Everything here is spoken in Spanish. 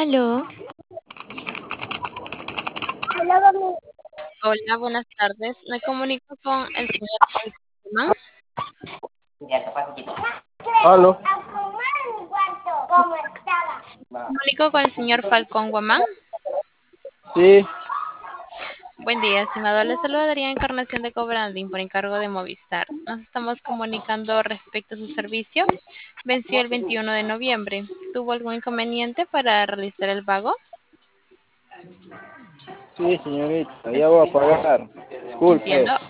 Aló, Hola, buenas tardes. Me comunico con el señor Falcón. Aló. Me comunico con el señor Falcón Guamán. Sí, Buen día, estimado. Le saludaría Encarnación de Cobranding por encargo de Movistar. Nos estamos comunicando respecto a su servicio. Venció el 21 de noviembre. ¿Tuvo algún inconveniente para realizar el pago? sí, señorita, Es- ya voy a pagar. Disculpe. Entiendo.